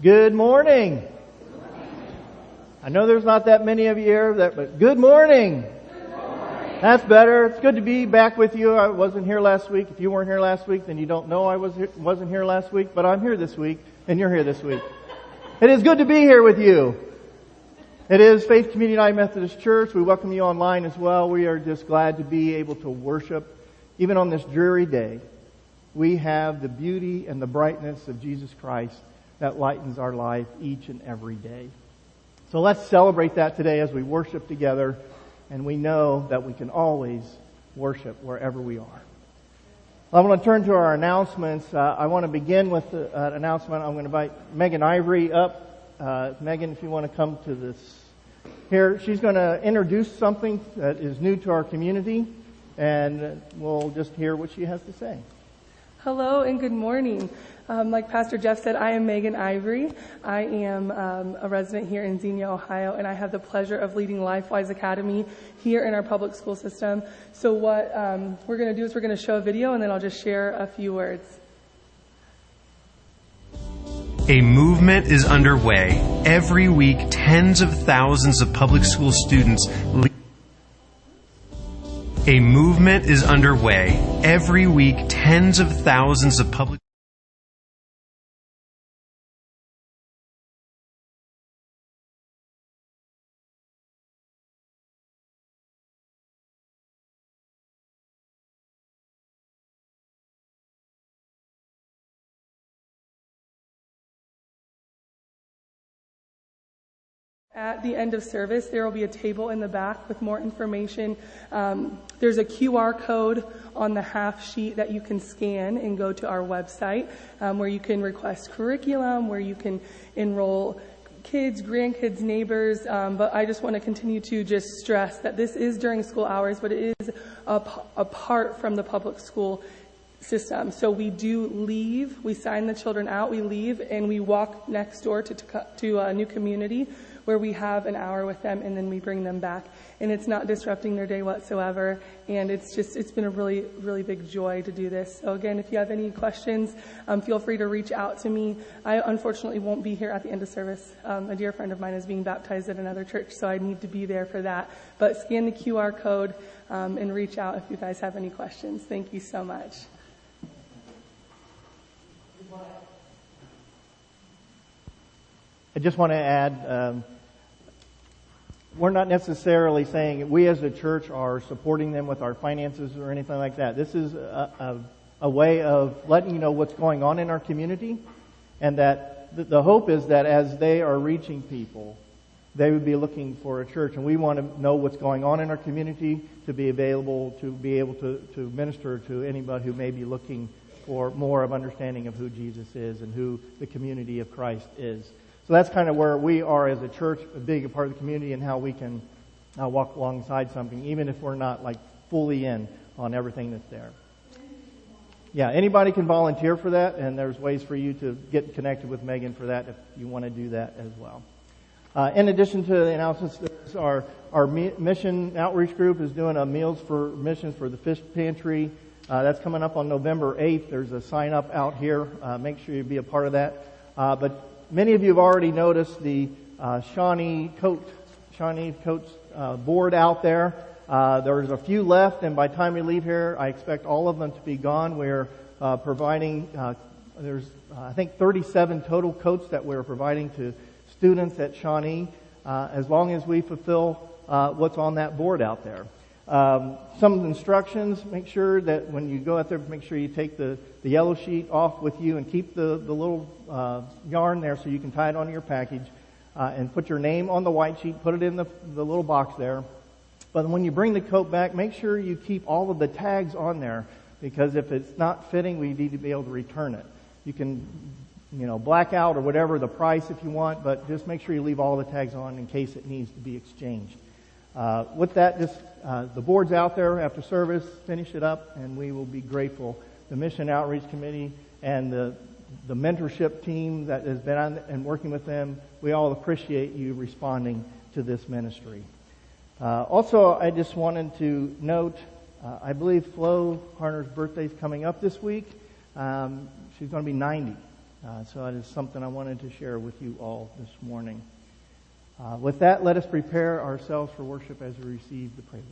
Good morning. I know there's not that many of you here, but good morning. Good morning. That's better. It's good to be back with you. I wasn't here last week. If you weren't here last week, then you don't know I wasn't here last week, but I'm here this week, and you're here this week. It is good to be here with you. It is Faith Community United Methodist Church. We welcome you online as well. We are just glad to be able to worship, even on this dreary day. We have the beauty and the brightness of Jesus Christ that lightens our life each and every day. So let's celebrate that today as we worship together, and we know that we can always worship wherever we are. I want to turn to our announcements. I want to begin with an announcement. I'm going to invite Megan Ivory up. Megan, if you want to come to this here. She's going to introduce something that is new to our community, and we'll just hear what she has to say. Hello and good morning. Like Pastor Jeff said, I am Megan Ivory. I am a resident here in Xenia, Ohio, and I have the pleasure of leading LifeWise Academy here in our public school system. So what we're going to do is we're going to show a video, and then I'll just share a few words. A movement is underway. Every week, tens of thousands of public school students A movement is underway. Every week, tens of thousands of public At the end of service, there will be a table in the back with more information. There's a QR code on the half sheet that you can scan and go to our website where you can request curriculum, where you can enroll kids, grandkids, neighbors. But I just want to continue to just stress that this is during school hours, but it is apart from the public school system. So we do leave, we sign the children out, we leave, and we walk next door to a new community where we have an hour with them, and then we bring them back. And it's not disrupting their day whatsoever, and it's been a really, really big joy to do this. So again, if you have any questions, feel free to reach out to me. I unfortunately won't be here at the end of service. A dear friend of mine is being baptized at another church, so I need to be there for that. But scan the QR code and reach out if you guys have any questions. Thank you so much. I just want to add, we're not necessarily saying we as a church are supporting them with our finances or anything like that. This is a way of letting you know what's going on in our community, and that the hope is that as they are reaching people, they would be looking for a church. And we want to know what's going on in our community to be able to minister to anybody who may be looking for more of understanding of who Jesus is and who the community of Christ is. So that's kind of where we are as a church, a big part of the community, and how we can walk alongside something, even if we're not like fully in on everything that's there. Yeah, anybody can volunteer for that, and there's ways for you to get connected with Megan for that if you want to do that as well. In addition to the announcements, there's our mission outreach group is doing a Meals for Missions for the Fish Pantry. That's coming up on November 8th. There's a sign up out here. Make sure you be a part of that. But many of you have already noticed the Shawnee Coats board out there. There's a few left, and by the time we leave here, I expect all of them to be gone. We're providing, there's I think 37 total coats that we're providing to students at Shawnee, as long as we fulfill what's on that board out there. Some instructions, make sure that when you go out there, make sure you take the yellow sheet off with you and keep the little yarn there so you can tie it onto your package, and put your name on the white sheet, put it in the little box there. But when you bring the coat back, make sure you keep all of the tags on there, because if it's not fitting, we need to be able to return it. You can, black out or whatever the price if you want, but just make sure you leave all the tags on in case it needs to be exchanged. With that, just the board's out there after service. Finish it up, and we will be grateful. The Mission Outreach Committee and the mentorship team that has been on and working with them, we all appreciate you responding to this ministry. Also, I just wanted to note, I believe Flo Harner's birthday is coming up this week. She's going to be 90. So that is something I wanted to share with you all this morning. With that, let us prepare ourselves for worship as we receive the prelude.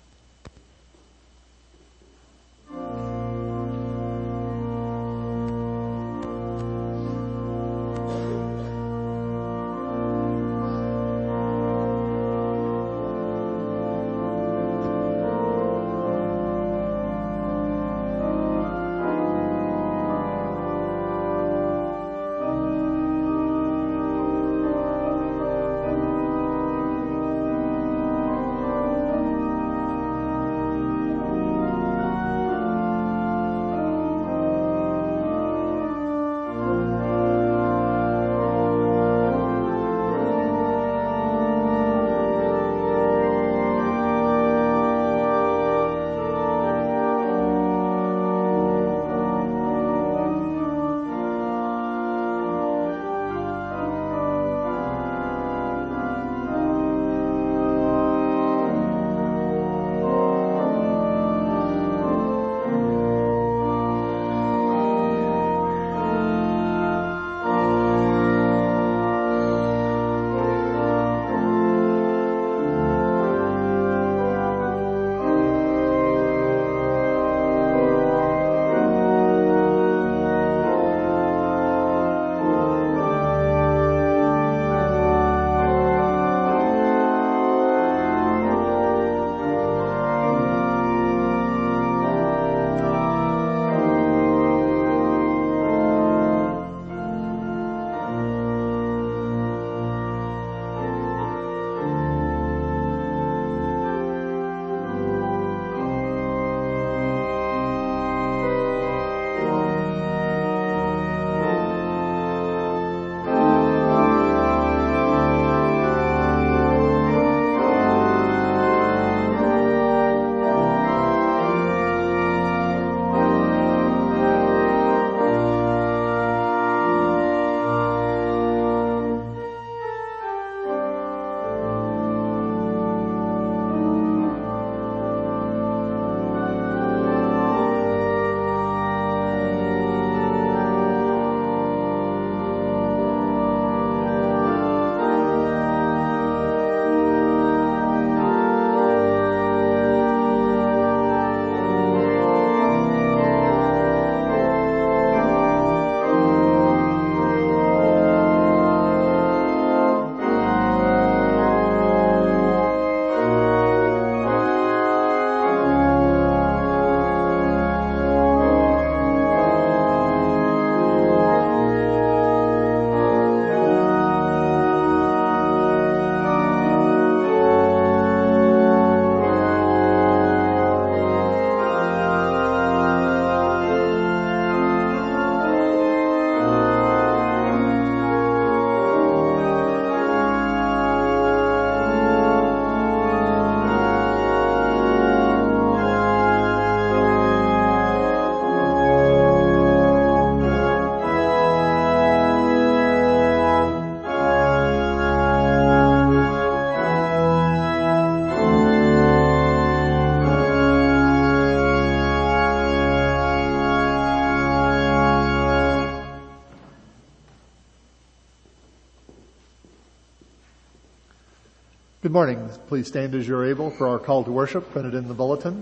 Good morning. Please stand as you're able for our call to worship printed in the bulletin.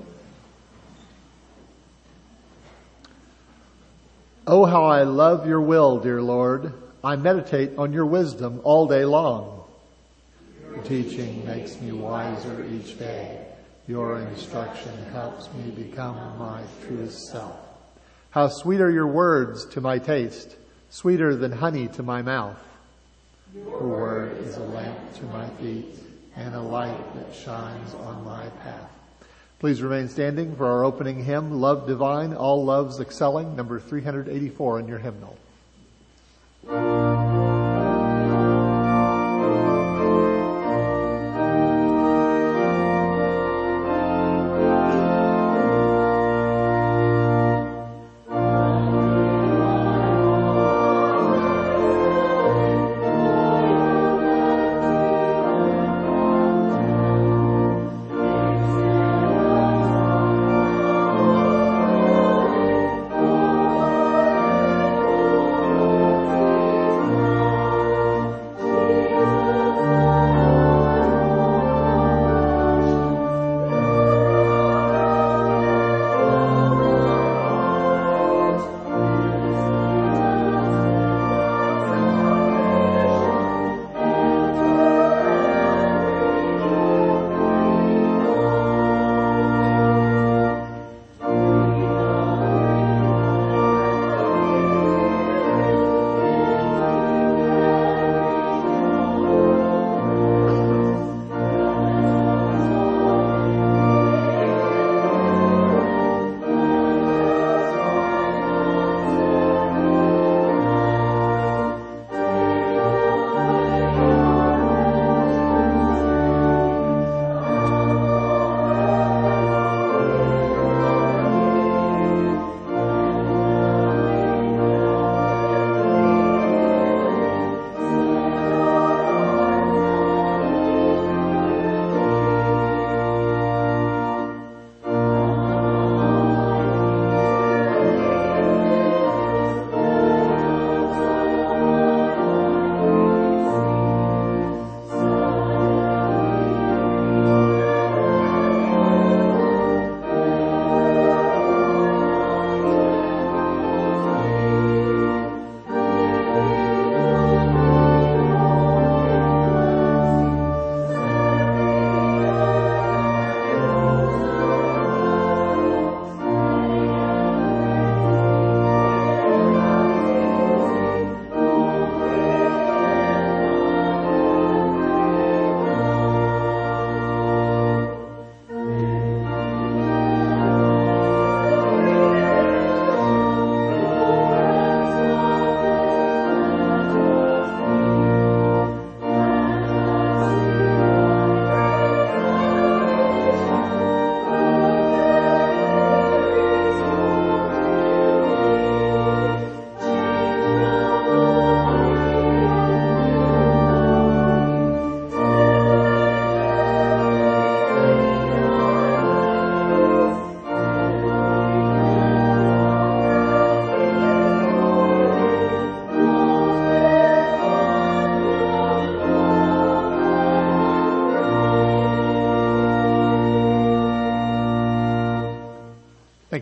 Oh, how I love your will, dear Lord. I meditate on your wisdom all day long. Your teaching makes me wiser each day. Your instruction helps me become my truest self. How sweet are your words to my taste, sweeter than honey to my mouth. Your word is a lamp to my feet and a light that shines on my path. Please remain standing for our opening hymn, Love Divine, All Loves Excelling, number 384 in your hymnal.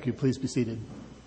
Thank you. Please be seated.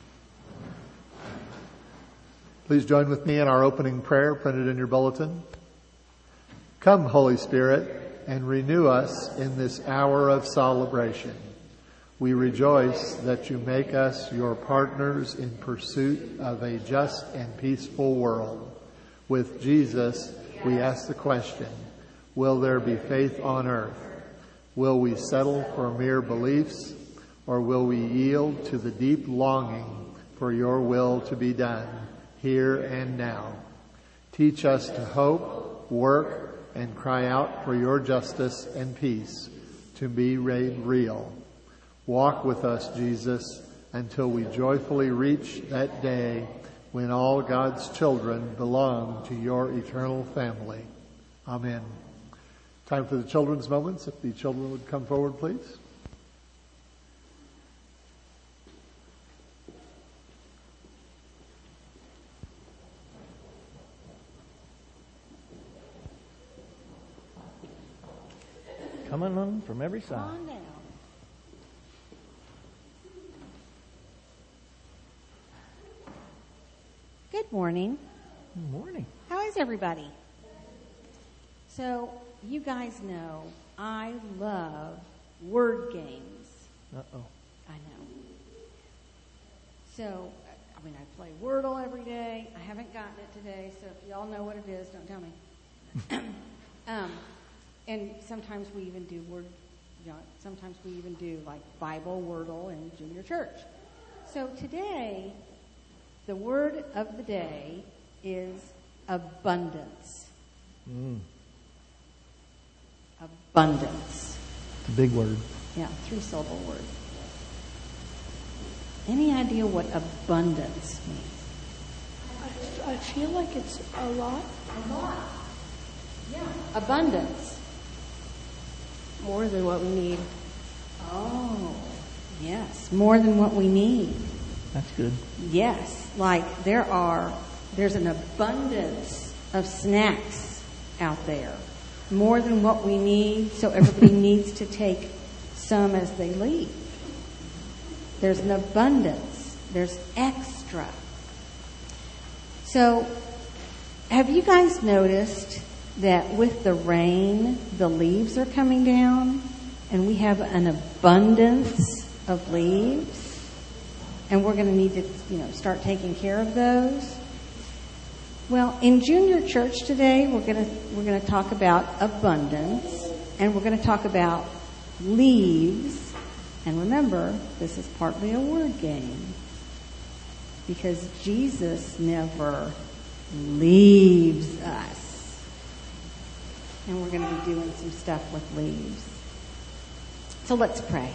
Please join with me in our opening prayer printed in your bulletin. Come, Holy Spirit, and renew us in this hour of celebration. We rejoice that you make us your partners in pursuit of a just and peaceful world. With Jesus, we ask the question, will there be faith on earth? Will we settle for mere beliefs, or will we yield to the deep longing for your will to be done here and now? Teach us to hope, work, and cry out for your justice and peace to be made real. Walk with us, Jesus, until we joyfully reach that day when all God's children belong to your eternal family. Amen. Time for the children's moments. If the children would come forward, please. Coming on from every side. On now. Good morning. Good morning. How is everybody? So, you guys know I love word games. Uh-oh. I know. So, I play Wordle every day. I haven't gotten it today, so if y'all know what it is, don't tell me. And sometimes we even do like Bible Wordle in junior church. So today, the word of the day is abundance. Abundance. It's a big word. Yeah, 3-syllable word. Any idea what abundance means? I feel like it's a lot. A lot. Yeah. Abundance. More than what we need. Oh, yes. More than what we need. That's good. Yes. Like there's an abundance of snacks out there. More than what we need, so everybody needs to take some as they leave. There's an abundance. There's extra. So, have you guys noticed that with the rain, the leaves are coming down, and we have an abundance of leaves, and we're going to need to, start taking care of those? Well, in junior church today, we're going to talk about abundance, and we're going to talk about leaves. And remember, this is partly a word game, because Jesus never leaves us. And we're going to be doing some stuff with leaves. So let's pray.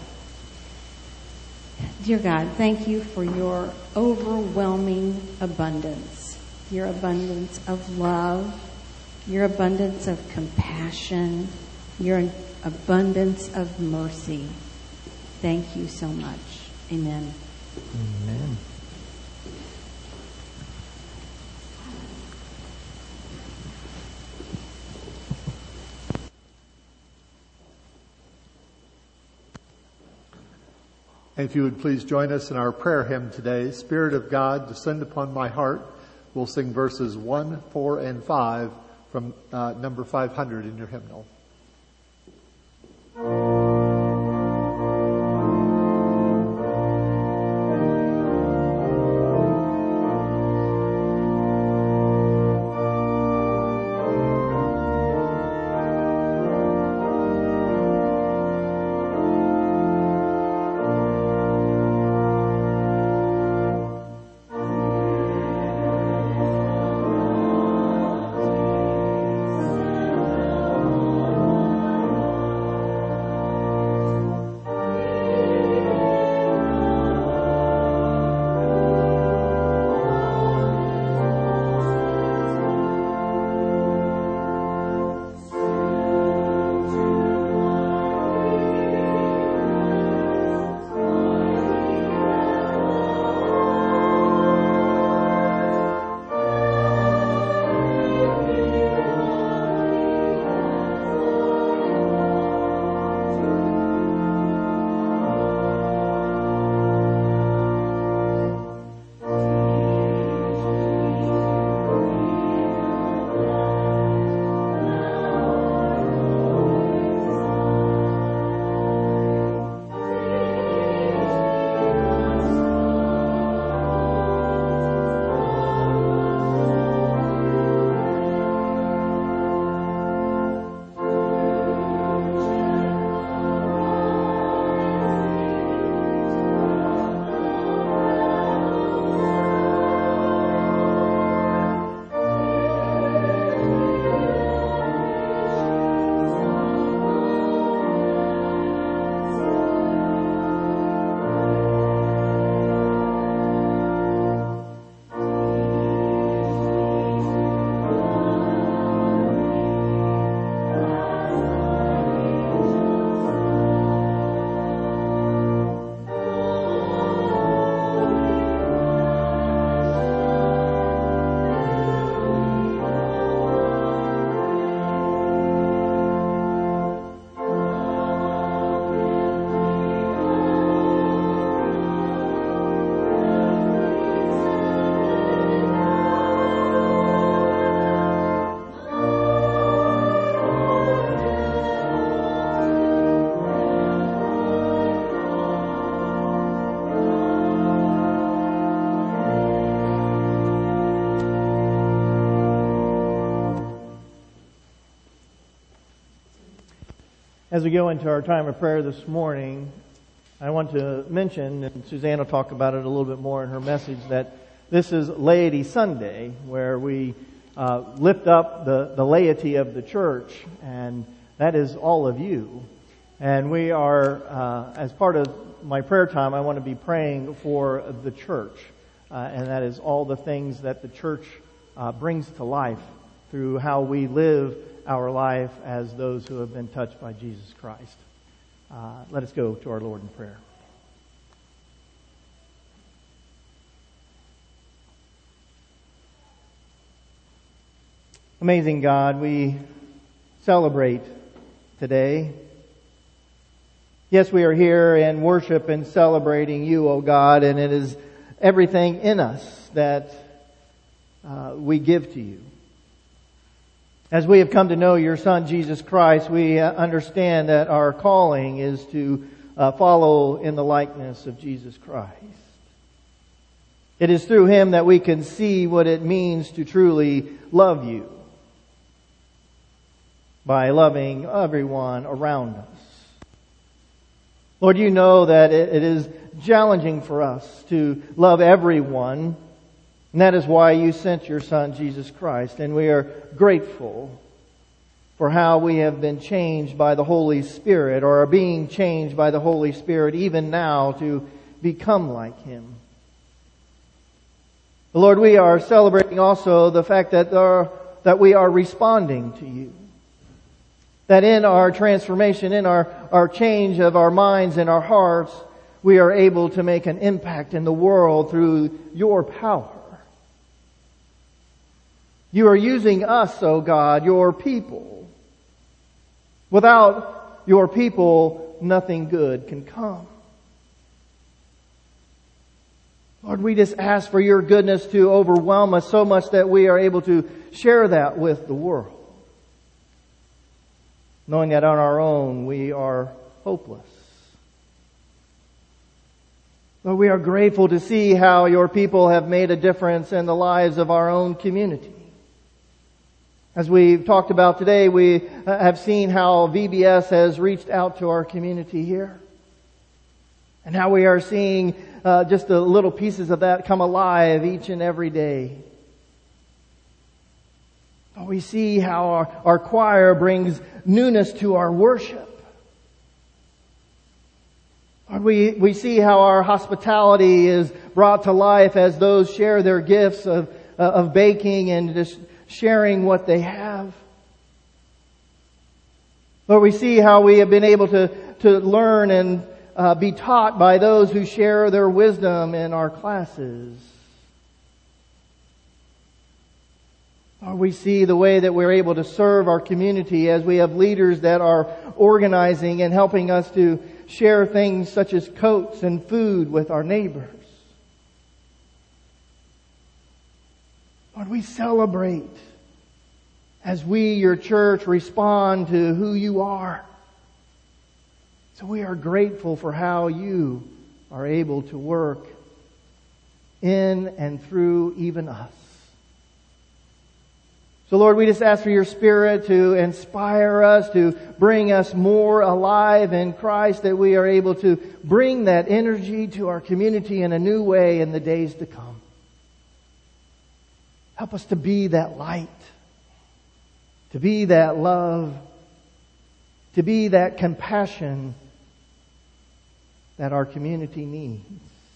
Dear God, thank you for your overwhelming abundance, your abundance of love, your abundance of compassion, your abundance of mercy. Thank you so much. Amen. Amen. If you would please join us in our prayer hymn today, Spirit of God, Descend Upon My Heart. We'll sing verses 1, 4, and 5 from number 500 in your hymnal. As we go into our time of prayer this morning, I want to mention, and Suzanne will talk about it a little bit more in her message, that this is Laity Sunday, where we lift up the laity of the church, and that is all of you. And we are, as part of my prayer time, I want to be praying for the church, and that is all the things that the church brings to life through how we live our life as those who have been touched by Jesus Christ. Let us go to our Lord in prayer. Amazing God, we celebrate today. Yes, we are here in worship and celebrating you, O God, and it is everything in us that we give to you. As we have come to know your Son, Jesus Christ, we understand that our calling is to follow in the likeness of Jesus Christ. It is through Him that we can see what it means to truly love you, by loving everyone around us. Lord, you know that it is challenging for us to love everyone. And that is why you sent your Son, Jesus Christ. And we are grateful for how we have been changed by the Holy Spirit, or are being changed by the Holy Spirit even now to become like Him. Lord, we are celebrating also the fact that we are responding to you. That in our transformation, in our change of our minds and our hearts, we are able to make an impact in the world through your power. You are using us, O God, your people. Without your people, nothing good can come. Lord, we just ask for your goodness to overwhelm us so much that we are able to share that with the world. Knowing that on our own we are hopeless. Lord, we are grateful to see how your people have made a difference in the lives of our own community. As we've talked about today, we have seen how VBS has reached out to our community here. And how we are seeing just the little pieces of that come alive each and every day. We see how our choir brings newness to our worship. We see how our hospitality is brought to life as those share their gifts of baking and just sharing what they have. Lord, we see how we have been able to learn and be taught by those who share their wisdom in our classes. Lord, we see the way that we're able to serve our community as we have leaders that are organizing and helping us to share things such as coats and food with our neighbors. Lord, we celebrate as we, your church, respond to who you are. So we are grateful for how you are able to work in and through even us. So Lord, we just ask for your Spirit to inspire us, to bring us more alive in Christ, that we are able to bring that energy to our community in a new way in the days to come. Help us to be that light, to be that love, to be that compassion that our community needs.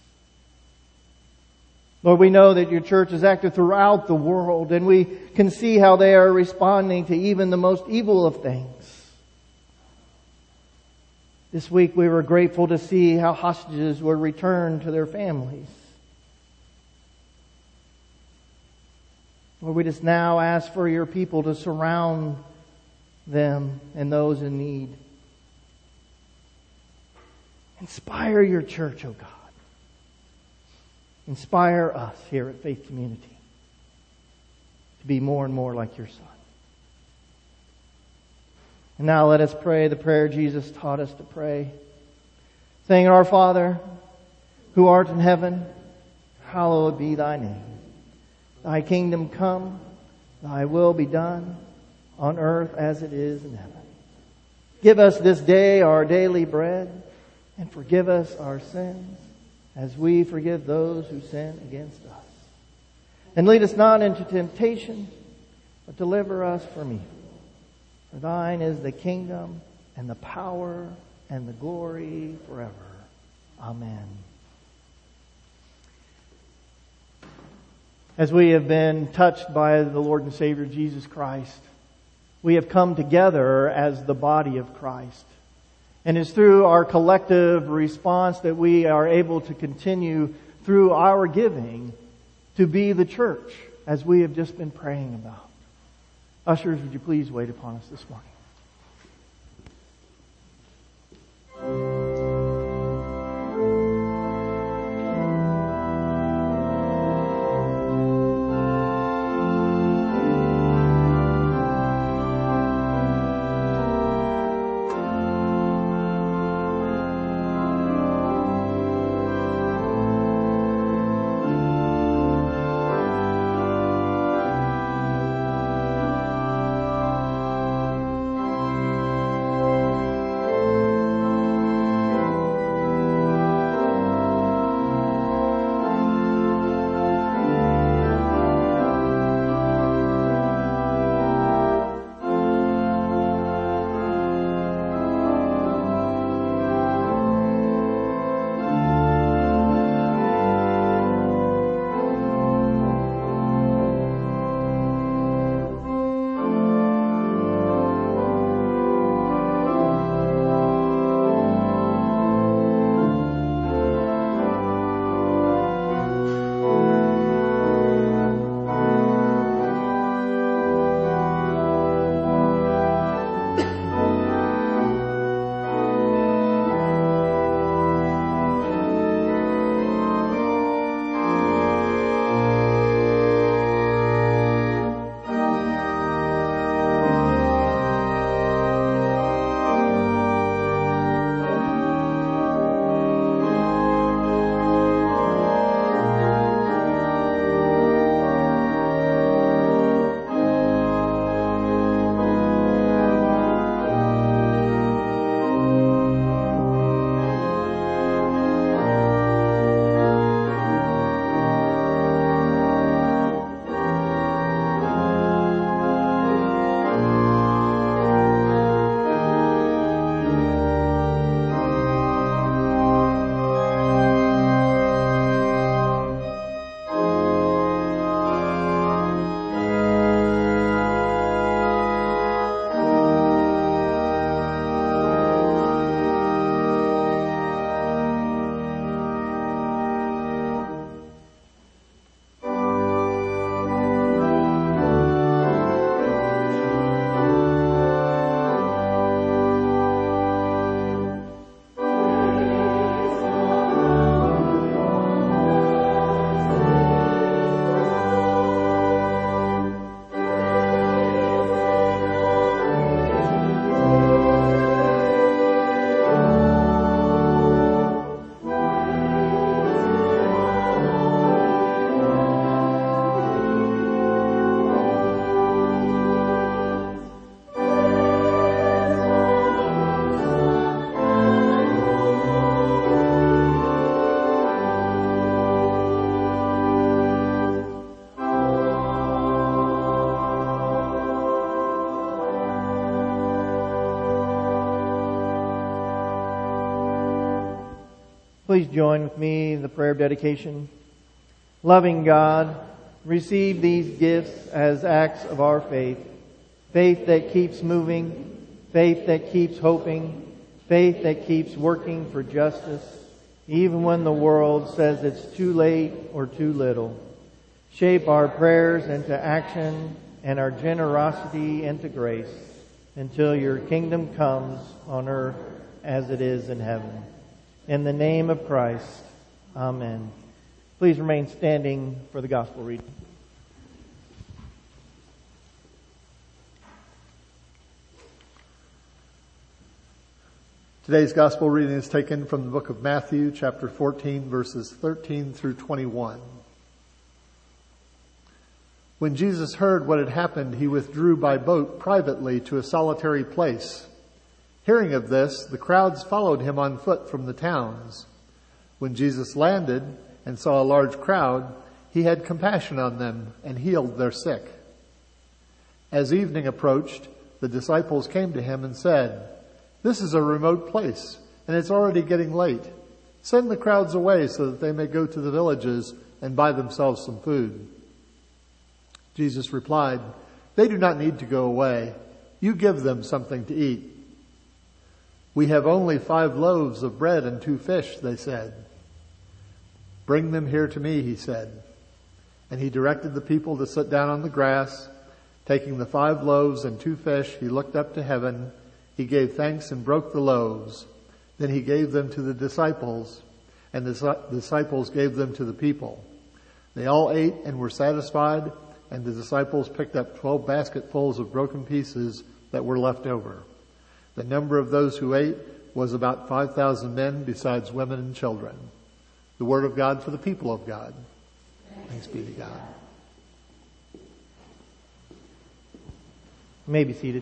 Lord, we know that your church is active throughout the world, and we can see how they are responding to even the most evil of things. This week we were grateful to see how hostages were returned to their families. Lord, we just now ask for your people to surround them and those in need. Inspire your church, O God. Inspire us here at Faith Community to be more and more like your Son. And now let us pray the prayer Jesus taught us to pray, saying, Our Father, who art in heaven, hallowed be thy name. Thy kingdom come, thy will be done, on earth as it is in heaven. Give us this day our daily bread, and forgive us our sins as we forgive those who sin against us. And lead us not into temptation, but deliver us from evil. For thine is the kingdom and the power and the glory forever. Amen. As we have been touched by the Lord and Savior Jesus Christ, we have come together as the body of Christ. And it's through our collective response that we are able to continue through our giving to be the church, as we have just been praying about. Ushers, would you please wait upon us this morning? Please join with me in the prayer of dedication. Loving God, receive these gifts as acts of our faith. Faith that keeps moving, faith that keeps hoping, faith that keeps working for justice, even when the world says it's too late or too little. Shape our prayers into action and our generosity into grace until your kingdom comes on earth as it is in heaven. In the name of Christ, amen. Please remain standing for the gospel reading. Today's gospel reading is taken from the book of Matthew, chapter 14, verses 13 through 21. When Jesus heard what had happened, he withdrew by boat privately to a solitary place. Hearing of this, the crowds followed him on foot from the towns. When Jesus landed and saw a large crowd, he had compassion on them and healed their sick. As evening approached, the disciples came to him and said, "This is a remote place, and it's already getting late. Send the crowds away so that they may go to the villages and buy themselves some food." Jesus replied, "They do not need to go away. You give them something to eat." "We have only 5 loaves of bread and 2 fish," they said. "Bring them here to me," he said. And he directed the people to sit down on the grass. Taking the 5 loaves and 2 fish, he looked up to heaven. He gave thanks and broke the loaves. Then he gave them to the disciples, and the disciples gave them to the people. They all ate and were satisfied, and the disciples picked up 12 basketfuls of broken pieces that were left over. The number of those who ate was about 5,000 men, besides women and children. The word of God for the people of God. Thanks be to God. You may be seated.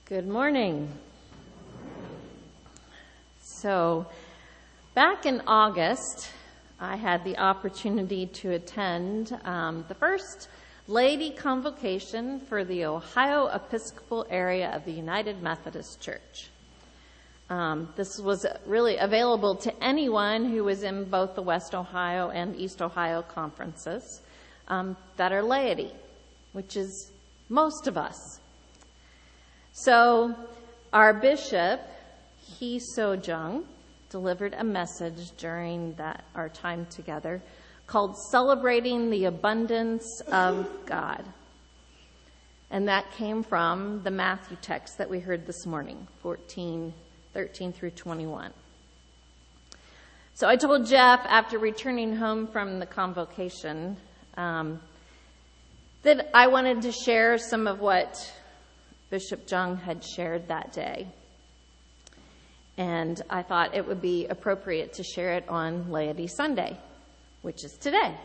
Good morning. So, back in August, I had the opportunity to attend the first laity convocation for the Ohio Episcopal area of the United Methodist Church. This was really available to anyone who was in both the West Ohio and East Ohio conferences that are laity, which is most of us. So our bishop, Hee So-jung, delivered a message during our time together called Celebrating the Abundance of God. And that came from the Matthew text that we heard this morning, 14:13 through 21. So I told Jeff after returning home from the convocation that I wanted to share some of what Bishop Jung had shared that day. And I thought it would be appropriate to share it on Laity Sunday, which is today.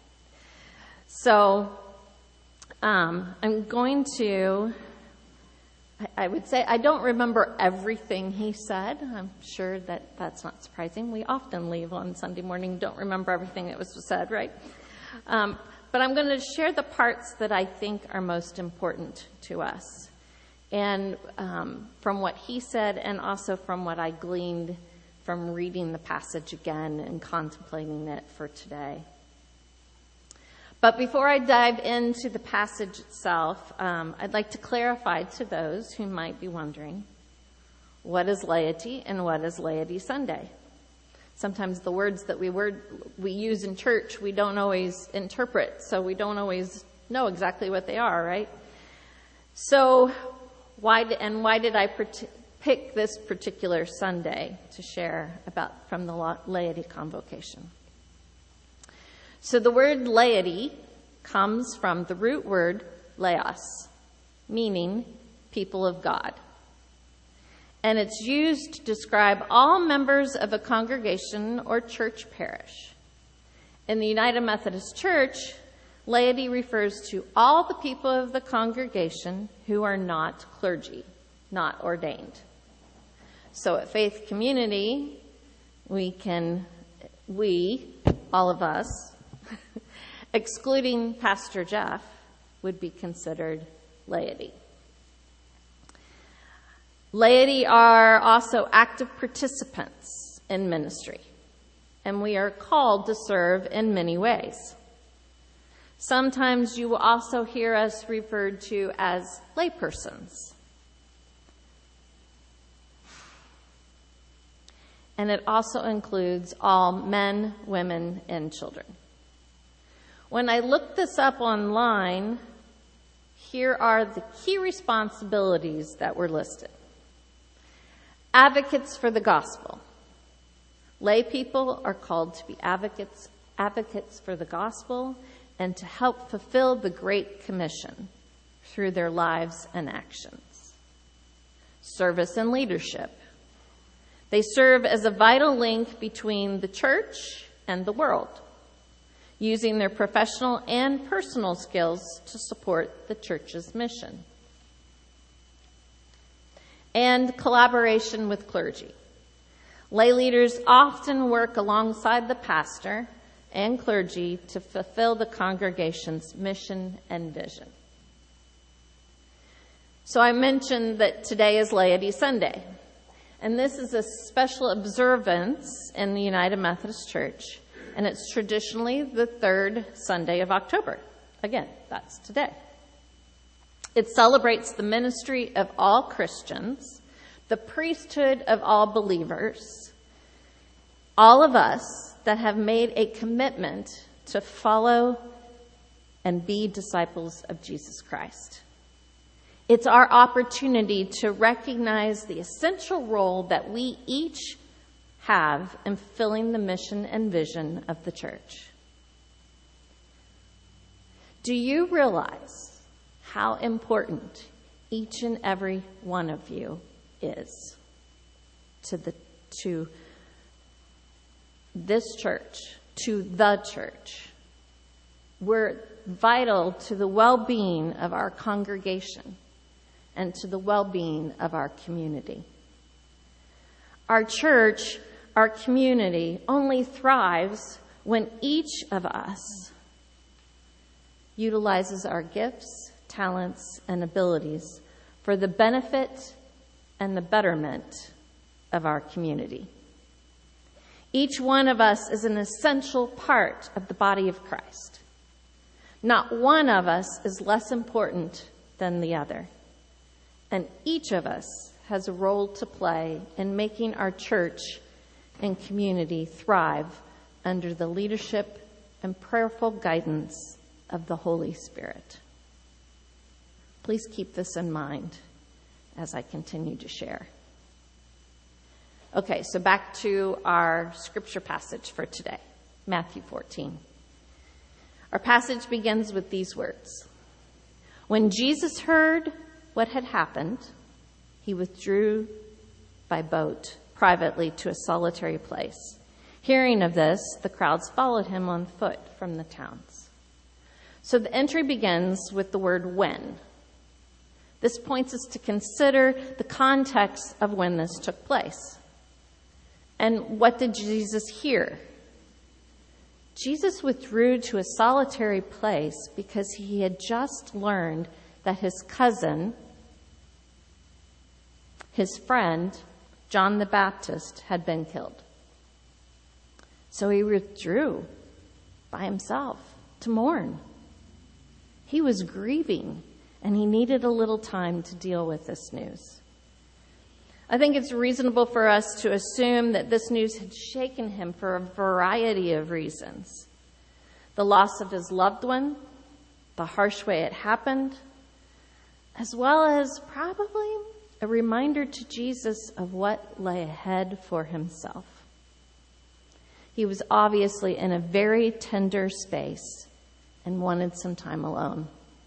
So I'm going to, I would say I don't remember everything he said. I'm sure that that's not surprising. We often leave on Sunday morning, don't remember everything that was said, right? But I'm going to share the parts that I think are most important to us. And from what he said, and also from what I gleaned from reading the passage again and contemplating it for today. But before I dive into the passage itself, I'd like to clarify to those who might be wondering, what is laity and what is Laity Sunday? Sometimes the words that we use in church, we don't always interpret, so we don't always know exactly what they are, right? So why did I pick this particular Sunday to share about from the laity convocation? So the word laity comes from the root word laos, meaning people of God. And it's used to describe all members of a congregation or church parish. In the United Methodist Church, laity refers to all the people of the congregation who are not clergy, not ordained. So at Faith Community, all of us, excluding Pastor Jeff, would be considered laity. Laity are also active participants in ministry, and we are called to serve in many ways. Sometimes you will also hear us referred to as laypersons. And it also includes all men, women, and children. When I looked this up online, here are the key responsibilities that were listed. Advocates for the gospel. Lay people are called to be advocates for the gospel and to help fulfill the Great Commission through their lives and actions. Service and leadership. They serve as a vital link between the church and the world, using their professional and personal skills to support the church's mission. And collaboration with clergy. Lay leaders often work alongside the pastor and clergy to fulfill the congregation's mission and vision. So I mentioned that today is Laity Sunday, and this is a special observance in the United Methodist Church, and it's traditionally the third Sunday of October. Again, that's today. It celebrates the ministry of all Christians, the priesthood of all believers, all of us that have made a commitment to follow and be disciples of Jesus Christ. It's our opportunity to recognize the essential role that we each have in fulfilling the mission and vision of the church. Do you realize how important each and every one of you is to this church, to the church? We're vital to the well-being of our congregation. and to the well-being of our community. Our church, our community, only thrives when each of us utilizes our gifts, talents, and abilities for the benefit and the betterment of our community. Each one of us is an essential part of the body of Christ. Not one of us is less important than the other. And each of us has a role to play in making our church and community thrive under the leadership and prayerful guidance of the Holy Spirit. Please keep this in mind as I continue to share. Okay, so back to our scripture passage for today, Matthew 14. Our passage begins with these words. When Jesus heard what had happened, he withdrew by boat privately to a solitary place. Hearing of this, the crowds followed him on foot from the towns. So the entry begins with the word when. This points us to consider the context of when this took place. And what did Jesus hear? Jesus withdrew to a solitary place because he had just learned that his cousin, his friend, John the Baptist, had been killed. So he withdrew by himself to mourn. He was grieving, and he needed a little time to deal with this news. I think it's reasonable for us to assume that this news had shaken him for a variety of reasons. The loss of his loved one, the harsh way it happened, as well as probably a reminder to Jesus of what lay ahead for himself. He was obviously in a very tender space and wanted some time alone.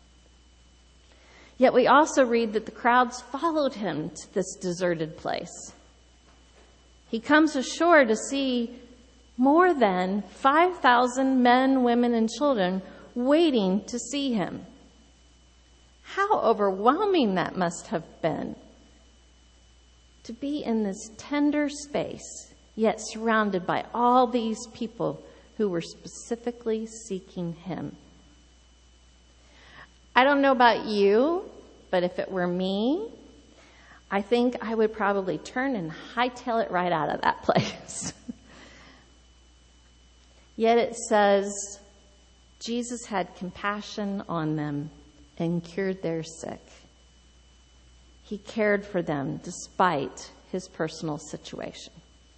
Yet we also read that the crowds followed him to this deserted place. He comes ashore to see more than 5,000 men, women, and children waiting to see him. How overwhelming that must have been to be in this tender space, yet surrounded by all these people who were specifically seeking him. I don't know about you, but if it were me, I think I would probably turn and hightail it right out of that place. Yet it says, Jesus had compassion on them and cured their sick. He cared for them despite his personal situation.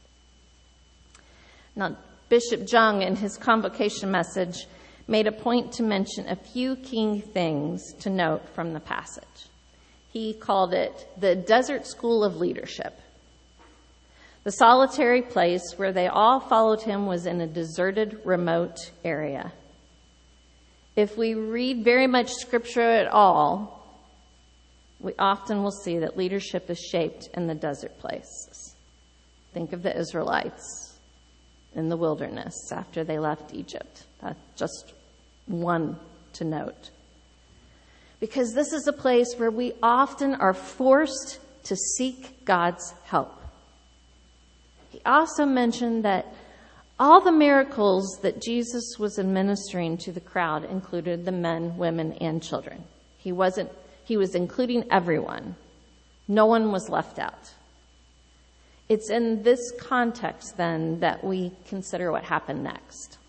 Now, Bishop Jung, in his convocation message, made a point to mention a few key things to note from the passage. He called it the desert school of leadership. The solitary place where they all followed him was in a deserted, remote area. If we read very much scripture at all, we often will see that leadership is shaped in the desert places. Think of the Israelites in the wilderness after they left Egypt. That's just one to note. Because this is a place where we often are forced to seek God's help. He also mentioned that all the miracles that Jesus was administering to the crowd included the men, women, and children. He was including everyone. No one was left out. It's in this context, then, that we consider what happened next.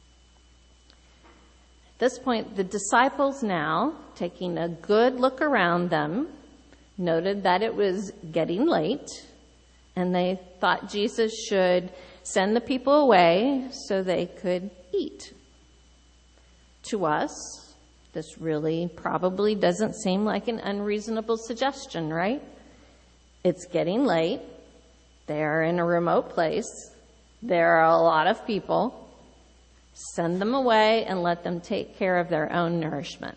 At this point, the disciples now, taking a good look around them, noted that it was getting late, and they thought Jesus should send the people away so they could eat. To us, this really probably doesn't seem like an unreasonable suggestion, right? It's getting late. They're in a remote place. There are a lot of people. Send them away and let them take care of their own nourishment.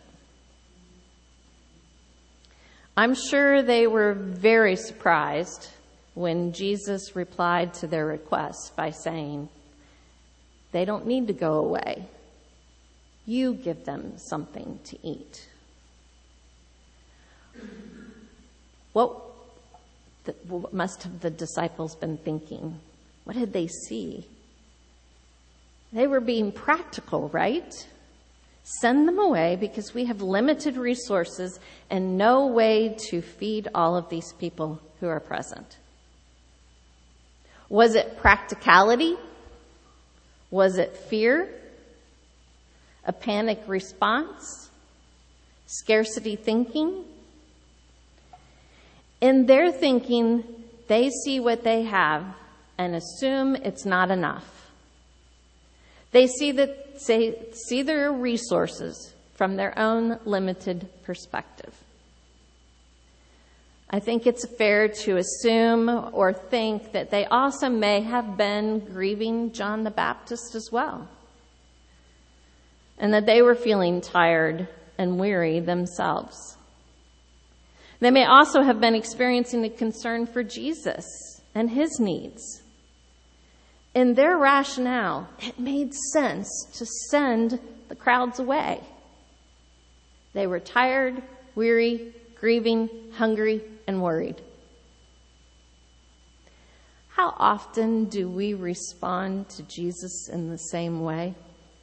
I'm sure they were very surprised when Jesus replied to their request by saying, they don't need to go away. You give them something to eat. What must have the disciples been thinking? What did they see? They were being practical, right? Send them away because we have limited resources and no way to feed all of these people who are present. Was it practicality? Was it fear? A panic response? Scarcity thinking? In their thinking, they see what they have and assume it's not enough. They see their resources from their own limited perspective. I think it's fair to assume or think that they also may have been grieving John the Baptist as well, and that they were feeling tired and weary themselves. They may also have been experiencing a concern for Jesus and his needs. In their rationale, it made sense to send the crowds away. They were tired, weary, grieving, hungry, and worried. How often do we respond to Jesus in the same way?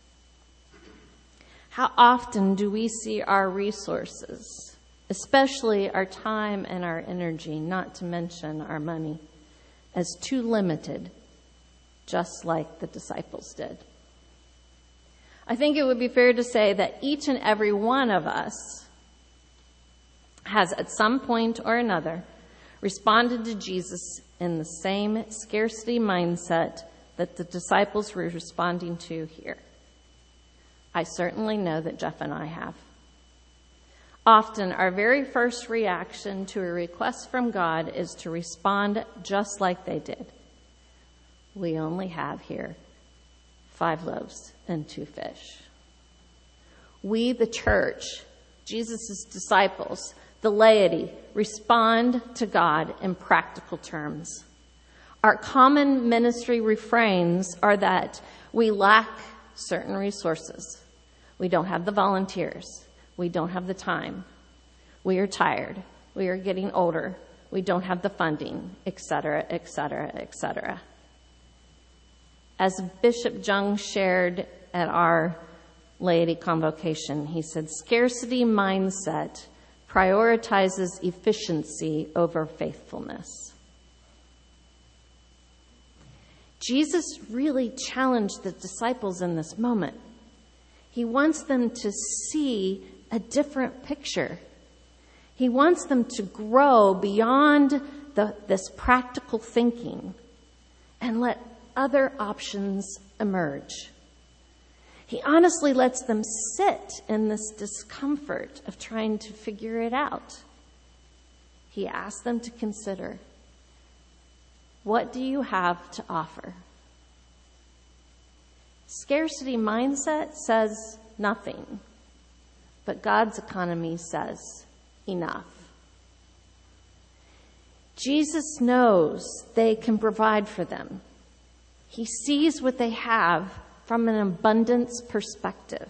How often do we see our resources, especially our time and our energy, not to mention our money, as too limited, just like the disciples did? I think it would be fair to say that each and every one of us has at some point or another responded to Jesus in the same scarcity mindset that the disciples were responding to here. I certainly know that Jeff and I have. Often, our very first reaction to a request from God is to respond just like they did. We only have here 5 loaves and 2 fish. We, the church, Jesus' disciples, the laity, respond to God in practical terms. Our common ministry refrains are that we lack certain resources. We don't have the volunteers. We don't have the time. We are tired. We are getting older. We don't have the funding, etc., etc., etc. As Bishop Jung shared at our laity convocation, he said, scarcity mindset prioritizes efficiency over faithfulness. Jesus really challenged the disciples in this moment. He wants them to see a different picture. He wants them to grow beyond this practical thinking and let other options emerge. He honestly lets them sit in this discomfort of trying to figure it out. He asks them to consider, what do you have to offer? Scarcity mindset says nothing, but God's economy says enough. Jesus knows they can provide for them. He sees what they have from an abundance perspective.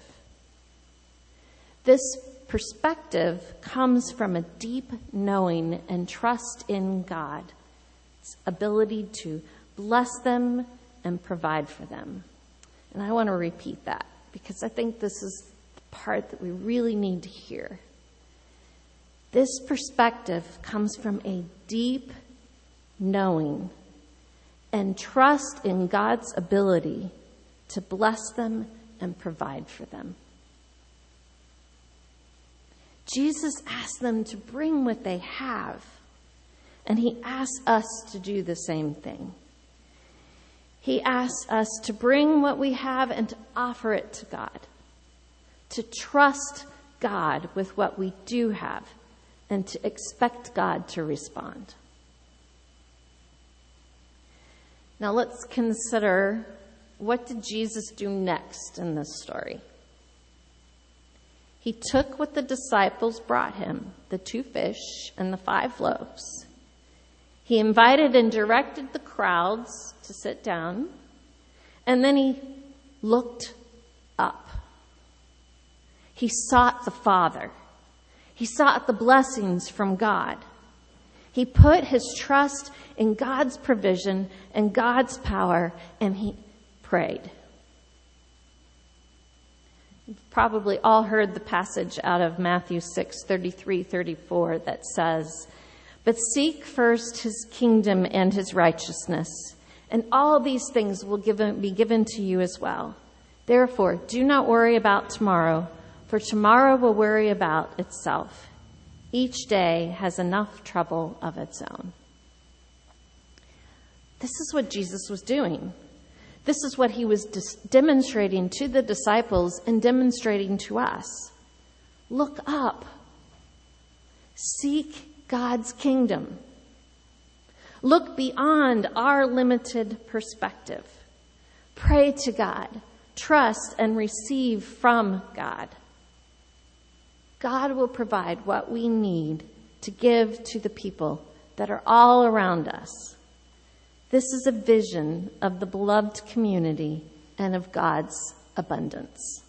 This perspective comes from a deep knowing and trust in God's ability to bless them and provide for them. And I want to repeat that because I think this is the part that we really need to hear. This perspective comes from a deep knowing and trust in God's ability to bless them and provide for them. Jesus asked them to bring what they have, and he asks us to do the same thing. He asks us to bring what we have and to offer it to God, to trust God with what we do have, and to expect God to respond. Now let's consider, what did Jesus do next in this story? He took what the disciples brought him, the 2 fish and the 5 loaves. He invited and directed the crowds to sit down, and then he looked up. He sought the Father. He sought the blessings from God. He put his trust in God's provision and God's power, and he prayed. You've probably all heard the passage out of Matthew 6:33-34 that says, "But seek first his kingdom and his righteousness, and all these things will be given to you as well. Therefore, do not worry about tomorrow, for tomorrow will worry about itself. Each day has enough trouble of its own." This is what Jesus was doing. This is what he was demonstrating to the disciples and demonstrating to us. Look up. Seek God's kingdom. Look beyond our limited perspective. Pray to God. Trust and receive from God. God will provide what we need to give to the people that are all around us. This is a vision of the beloved community and of God's abundance.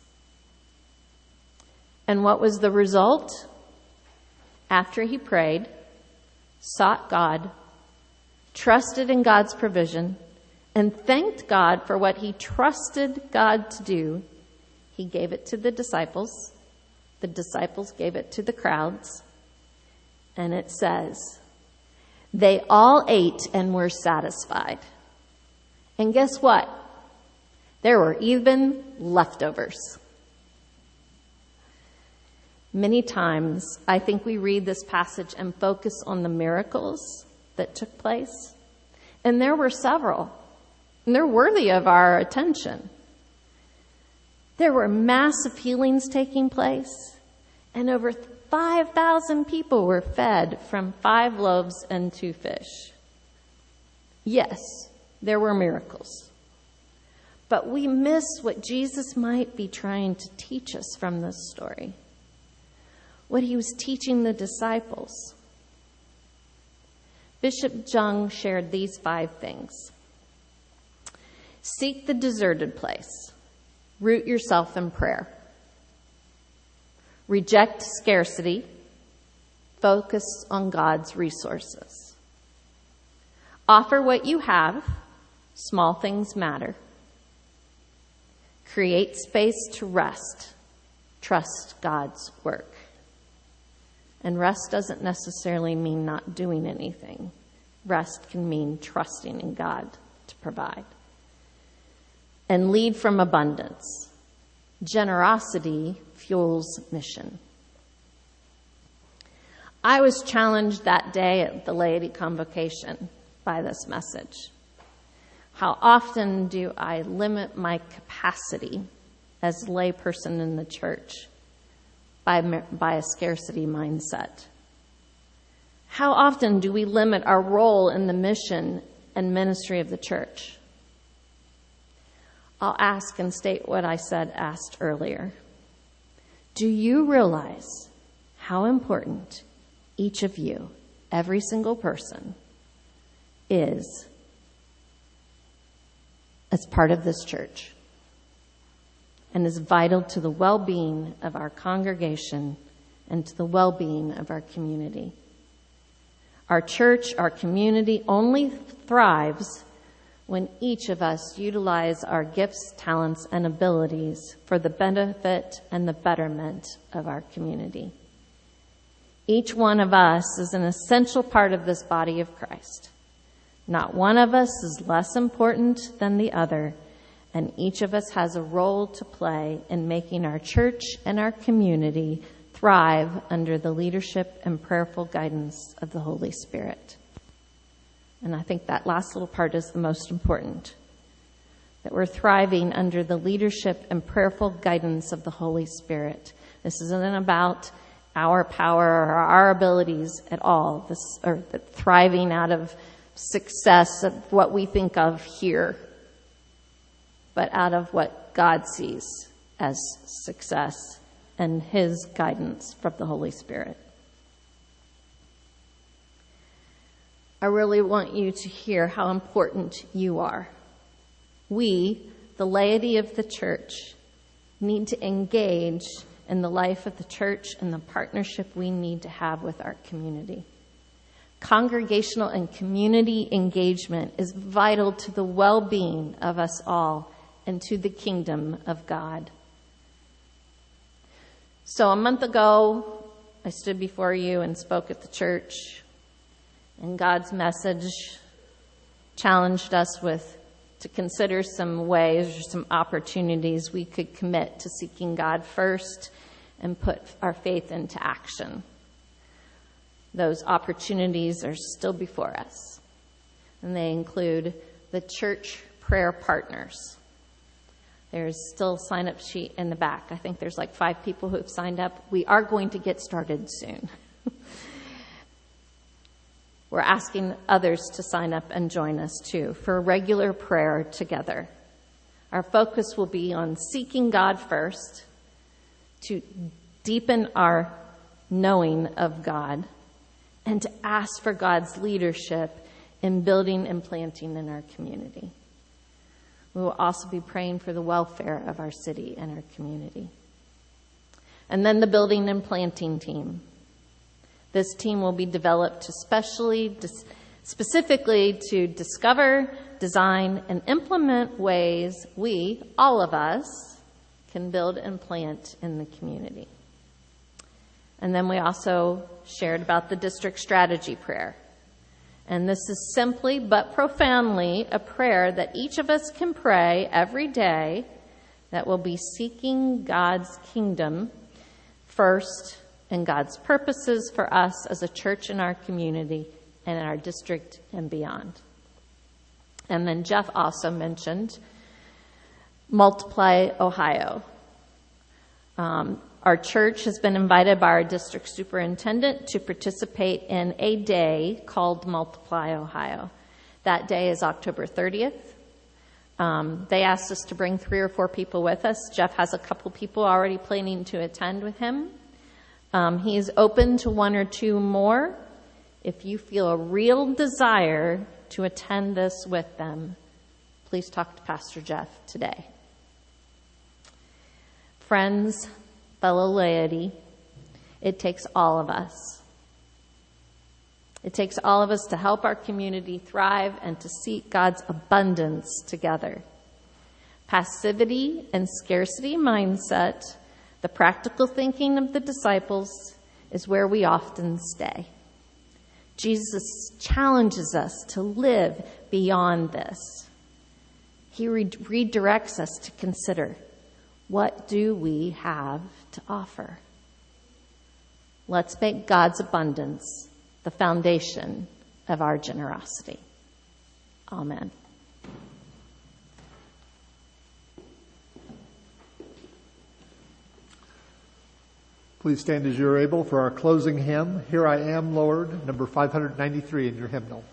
And what was the result? After he prayed, sought God, trusted in God's provision, and thanked God for what he trusted God to do, he gave it to the disciples. The disciples gave it to the crowds. And it says, they all ate and were satisfied. And guess what? There were even leftovers. Many times, I think we read this passage and focus on the miracles that took place. And there were several. And they're worthy of our attention. There were massive healings taking place. And over 5,000 people were fed from 5 loaves and 2 fish. Yes, there were miracles. But we miss what Jesus might be trying to teach us from this story. What he was teaching the disciples. Bishop Jung shared these 5 things. Seek the deserted place. Root yourself in prayer. Reject scarcity. Focus on God's resources. Offer what you have. Small things matter. Create space to rest. Trust God's work. And rest doesn't necessarily mean not doing anything. Rest can mean trusting in God to provide. And lead from abundance. Generosity fuels mission. I was challenged that day at the laity convocation by this message. How often do I limit my capacity as a layperson in the church by a scarcity mindset? How often do we limit our role in the mission and ministry of the church? I'll ask and state what I asked earlier. Do you realize how important each of you, every single person, is as part of this church and is vital to the well-being of our congregation and to the well-being of our community? Our church, our community only thrives when each of us utilize our gifts, talents, and abilities for the benefit and the betterment of our community. Each one of us is an essential part of this body of Christ. Not one of us is less important than the other, and each of us has a role to play in making our church and our community thrive under the leadership and prayerful guidance of the Holy Spirit. And I think that last little part is the most important. That we're thriving under the leadership and prayerful guidance of the Holy Spirit. This isn't about our power or our abilities at all. Or thriving out of success of what we think of here. But out of what God sees as success and his guidance from the Holy Spirit. I really want you to hear how important you are. We, the laity of the church, need to engage in the life of the church and the partnership we need to have with our community. Congregational and community engagement is vital to the well-being of us all and to the kingdom of God. So a month ago, I stood before you and spoke at the church, and God's message challenged us to consider some ways or some opportunities we could commit to seeking God first and put our faith into action. Those opportunities are still before us, and they include the church prayer partners. There's still a sign-up sheet in the back. I think there's like 5 people who have signed up. We are going to get started soon. We're asking others to sign up and join us too for regular prayer together. Our focus will be on seeking God first to deepen our knowing of God and to ask for God's leadership in building and planting in our community. We will also be praying for the welfare of our city and our community. And then the building and planting team. This team will be developed specifically to discover, design, and implement ways we, all of us, can build and plant in the community. And then we also shared about the district strategy prayer. And this is simply but profoundly a prayer that each of us can pray every day that will be seeking God's kingdom first and God's purposes for us as a church in our community and in our district and beyond. And then Jeff also mentioned Multiply Ohio. Our church has been invited by our district superintendent to participate in a day called Multiply Ohio. That day is October 30th. They asked us to bring 3 or 4 people with us. Jeff has a couple people already planning to attend with him. He is open to 1 or 2 more. If you feel a real desire to attend this with them, please talk to Pastor Jeff today. Friends, fellow laity, it takes all of us. It takes all of us to help our community thrive and to seek God's abundance together. Passivity and scarcity mindset, the practical thinking of the disciples, is where we often stay. Jesus challenges us to live beyond this. He redirects us to consider, what do we have to offer? Let's make God's abundance the foundation of our generosity. Amen. Please stand as you're able for our closing hymn, Here I Am, Lord, number 593 in your hymnal.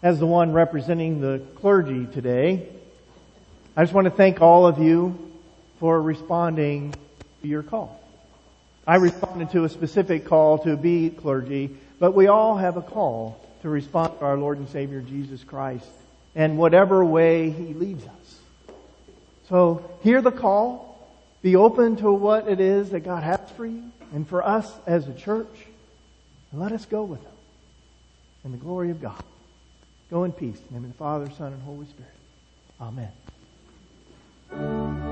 as the one representing the clergy today, I just want to thank all of you for responding to your call. I responded to a specific call to be clergy, but we all have a call to respond to our Lord and Savior Jesus Christ in whatever way He leads us. So hear the call, be open to what it is that God has for you and for us as a church, and let us go with Him in the glory of God. Go in peace. In the name of the Father, Son, and Holy Spirit. Amen.